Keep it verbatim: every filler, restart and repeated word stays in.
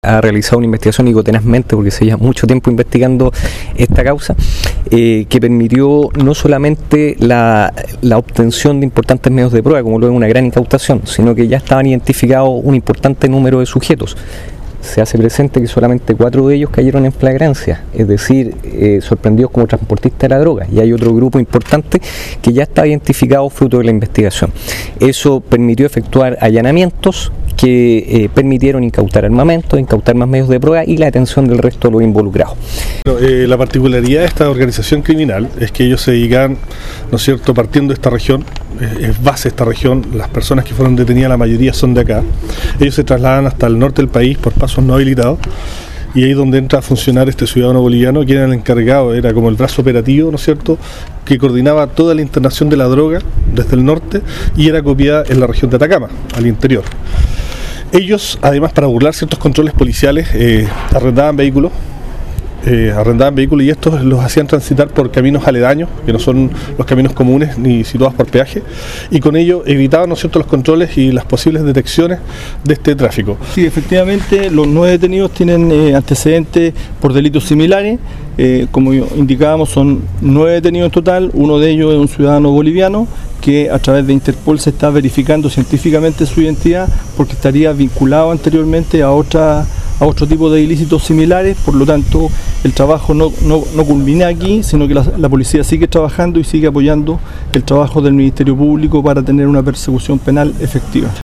Ha realizado una investigación, digo tenazmente porque se lleva mucho tiempo investigando esta causa, eh, que permitió no solamente la, la obtención de importantes medios de prueba, como luego una gran incautación, sino que ya estaban identificados un importante número de sujetos. Se hace presente que solamente cuatro de ellos cayeron en flagrancia, es decir, eh, sorprendidos como transportistas de la droga, y hay otro grupo importante que ya está identificado fruto de la investigación. Eso permitió efectuar allanamientos que eh, permitieron incautar armamento, incautar más medios de prueba y la detención del resto de los involucrados. Eh, la particularidad de esta organización criminal es que ellos se dedican, ¿no es cierto?, partiendo de esta región, eh, es base de esta región, las personas que fueron detenidas la mayoría son de acá, ellos se trasladan hasta el norte del país por pasos no habilitados, y ahí es donde entra a funcionar este ciudadano boliviano, quien era el encargado, era como el brazo operativo, ¿no es cierto?, que coordinaba toda la internación de la droga desde el norte y era copiada en la región de Atacama, al interior. Ellos, además, para burlar ciertos controles policiales, eh, arrendaban vehículos, eh, arrendaban vehículos y estos los hacían transitar por caminos aledaños, que no son los caminos comunes ni situados por peaje, y con ello evitaban, ¿no es cierto?, los controles y las posibles detecciones de este tráfico. Sí, efectivamente, los nueve detenidos tienen eh, antecedentes por delitos similares. Eh, como indicábamos, son nueve detenidos en total, uno de ellos es un ciudadano boliviano que a través de Interpol se está verificando científicamente su identidad porque estaría vinculado anteriormente a otra a otro tipo de ilícitos similares, por lo tanto el trabajo no, no, no culmina aquí, sino que la, la policía sigue trabajando y sigue apoyando el trabajo del Ministerio Público para tener una persecución penal efectiva.